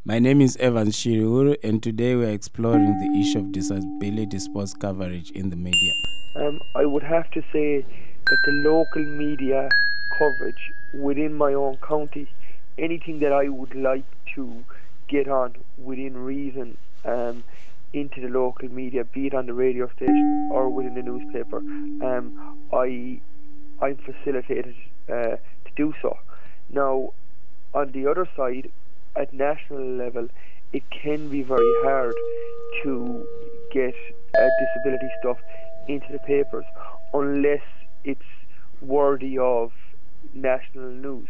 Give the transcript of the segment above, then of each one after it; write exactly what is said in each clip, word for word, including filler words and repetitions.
My name is Evans Shiriuru, and today we are exploring the issue of disability sports coverage in the media. Um, I would have to say that the local media coverage within my own county, anything that I would like to get on within reason um, into the local media, be it on the radio station or within the newspaper, um, I, I'm facilitated uh, to do so. Now, on the other side, at national level, it can be very hard to get uh, disability stuff into the papers unless it's worthy of national news.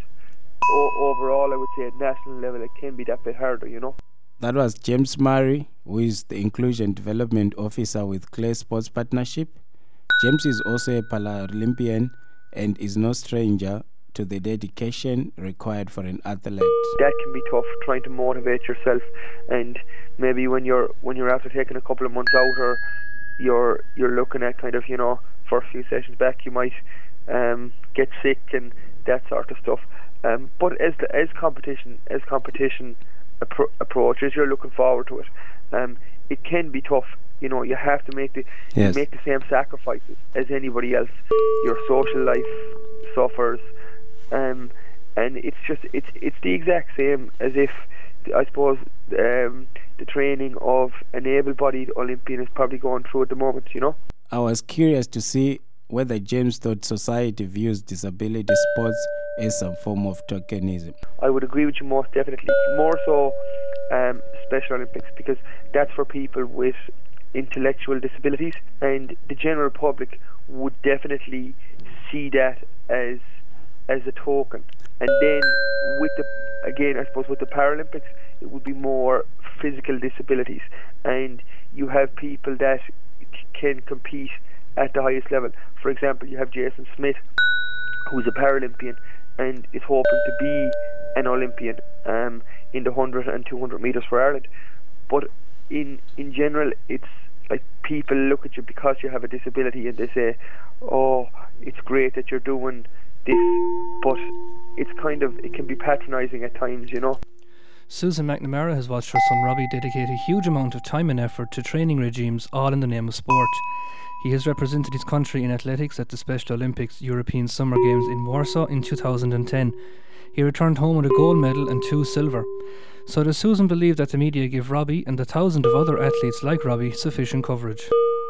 O- overall, I would say at national level, it can be that bit harder, you know. That was James Murray, who is the Inclusion Development Officer with Clay Sports Partnership. James is also a Paralympian and is no stranger to the dedication required for an athlete. That can be tough, trying to motivate yourself, and maybe when you're when you're after taking a couple of months out, or you're you're looking at kind of, you know, first few sessions back, you might um, get sick and that sort of stuff. Um, but as the, as competition as competition appro- approaches, you're looking forward to it. Um, it can be tough. You know, you have to make the Yes. make the same sacrifices as anybody else. Your social life suffers. Um, and it's just it's it's the exact same as if, I suppose, um, the training of an able-bodied Olympian is probably going through at the moment, you know. I was curious to see whether James thought society views disability sports as some form of tokenism. I would agree with you most definitely. More so um, Special Olympics, because that's for people with intellectual disabilities, and the general public would definitely see that as as a token. And then with the again I suppose with the Paralympics, it would be more physical disabilities, and you have people that c- can compete at the highest level. For example, you have Jason Smith, who's a Paralympian and is hoping to be an Olympian um, in the one hundred and two hundred metres for Ireland. But in in general, it's like people look at you because you have a disability and they say, oh, it's great that you're doing this, but it's kind of, it can be patronising at times, you know. Susan McNamara has watched her son Robbie dedicate a huge amount of time and effort to training regimes, all in the name of sport. He has represented his country in athletics at the Special Olympics European Summer Games in Warsaw in two thousand ten. He returned home with a gold medal and two silver. So does Susan believe that the media give Robbie and the thousands of other athletes like Robbie sufficient coverage?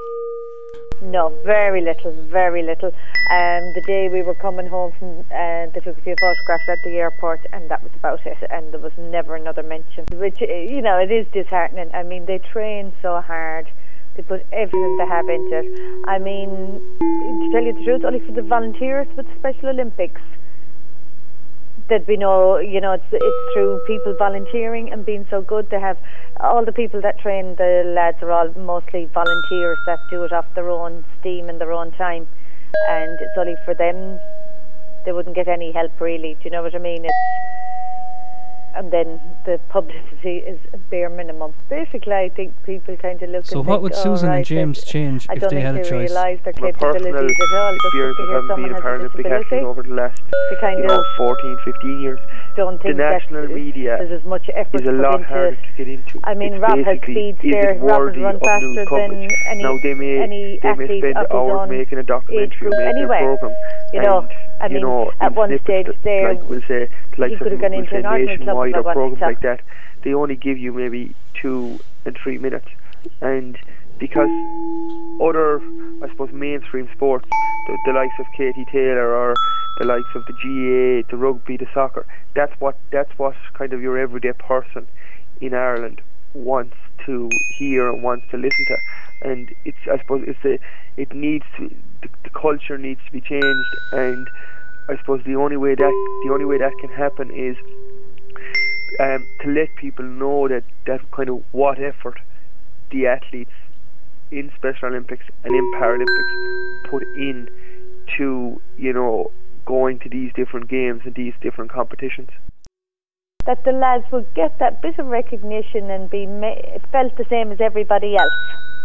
No, very little, very little. Um, the day we were coming home from, uh, they took a few photographs at the airport, and that was about it, and there was never another mention, which, you know, it is disheartening. I mean, they train so hard, they put everything they have into it. I mean, to tell you the truth, only for the volunteers with the Special Olympics, there'd be no, you know, it's, it's through people volunteering and being so good. They have all the people that train the lads are all mostly volunteers that do it off their own steam and their own time, and it's only for them. They wouldn't get any help, really. Do you know what I mean? It's and then the publicity is a bare minimum. Basically, I think people kind of look. So and what think, would oh, Susan right, and James change I if don't they think had a they choice? realise their From a capabilities personal at all. Just experience to of hear having someone been a has a Paralympic athlete disability, over the last they kind you of know, fourteen, fifteen years, don't the think national that media there's as much effort is a put lot into harder it. to get into. I mean, It's Rob has basically, speeds is there. it Rob would worthy run of faster news than coverage? any Now they may any they may athlete spend of his hours own making a age documentary, group making anyway. a program. You know, and, I you mean, know, at in one snippets stage that, there, like we'll say, like he could have some gone we'll into say an Arsenal club nationwide if or I wanted programs to. like that. They only give you maybe two and three minutes, and because other, I suppose, mainstream sports, the, the likes of Katie Taylor or the likes of the G A A, the rugby, the soccer, that's what that's what kind of your everyday person in Ireland wants to hear and wants to listen to. And it's, I suppose, it's a, it needs to, the, the culture needs to be changed, and I suppose the only way that the only way that can happen is um, to let people know that that kind of what effort the athletes in Special Olympics and in Paralympics put in to, you know, going to these different games and these different competitions. That the lads would get that bit of recognition and be ma- felt the same as everybody else.